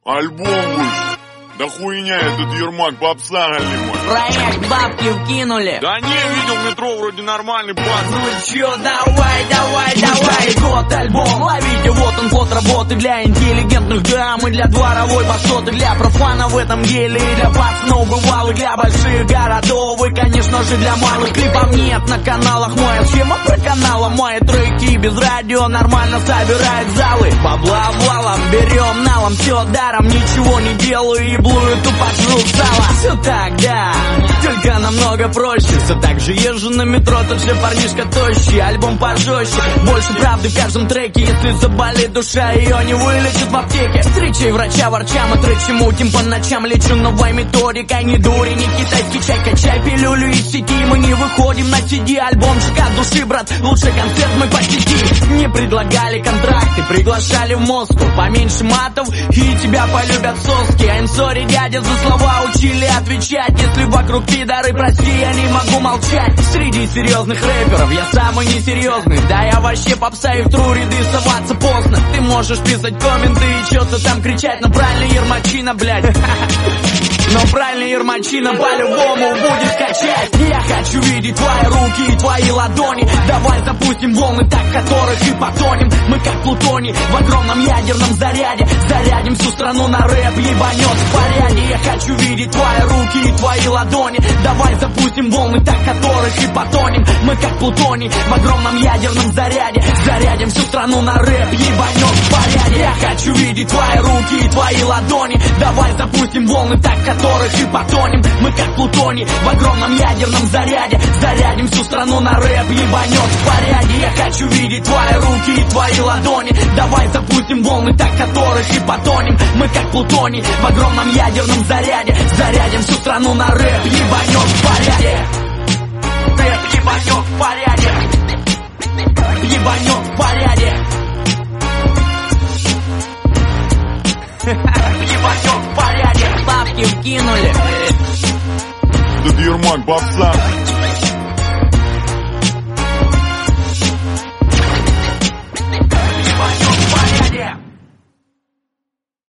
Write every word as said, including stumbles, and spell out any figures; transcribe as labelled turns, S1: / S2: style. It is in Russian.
S1: Альбом вышел. Да хуйня этот Ермак, попса галимой.
S2: Проект бабки вкинули.
S1: Да не, видел в метро, вроде нормальный пацан.
S2: Ну чё, давай, давай, давай. Год альбом, ловите, вот он год работы для интеллигентных дам и для дворовой басоты, для профана в этом деле и для пацанов бывалых, для больших городов и, конечно же, для малых. Клипов нет на каналах, моя схема про канала, мои треки без радио нормально собирают залы. Бабла валом, берем налом, все даром, ничего не делаю и блую, тупо жру сало. Все так, да, только намного проще. Все так же езжу на метро, тот же парнишка тощий. Альбом пожестче, больше правды в каждом треке. Если заболит душа, ее не вылечит в аптеке. Встречай врача, ворча, мы тречи мутим по ночам. Лечу новой методикой, не дури, не китайский чай. Качай пилюлю из сети, мы не выходим на си ди. Альбомчик от души, брат, лучший концерт мы посети. Не предлагали контракты, приглашали в Москву. Поменьше матов, и тебя полюбят соски. I'm sorry, дядя, за слова учили отвечать. Если вокруг пидоры, прости, я не могу молчать. Среди серьезных рэперов я самый несерьезный. Да я вообще попса, и в тру ряды соваться поздно. Ты можешь писать комменты и что-то там кричать, но правильно Ермачина, блядь. Но правильно Ермачина по-любому будет скачать. Я хочу видеть твои руки и твои ладони. Давай запустим волны, так которых и потонем. Мы как плутоний в огромном ядерном заряде. Зарядим всю страну на рэп, ебанет в порядке. Я хочу видеть твои руки и твои ладони. Давай запустим волны, так которых и потонем. Мы как плутоний в огромном ядерном заряде. Зарядим всю страну на рэп, ебанет в порядке. Я хочу видеть твои руки и твои ладони. Давай запустим волны, так которых и потонем. Мы как плутоний в огромном ядерном заряде. Зарядим всю страну на рэп, ебанет в порядке. Я хочу видеть твои руки и твои ладони. Давай запустим волны, так которых и потонем. Мы как плутоний в огромном ядерном заряде. Зарядим всю страну на рэп, ебанет в порядке. Рэп ебанет в порядке. Ебанет в порядке. Ебанет в порядке. Бабки вкинули.
S1: Этот Ермак, попса.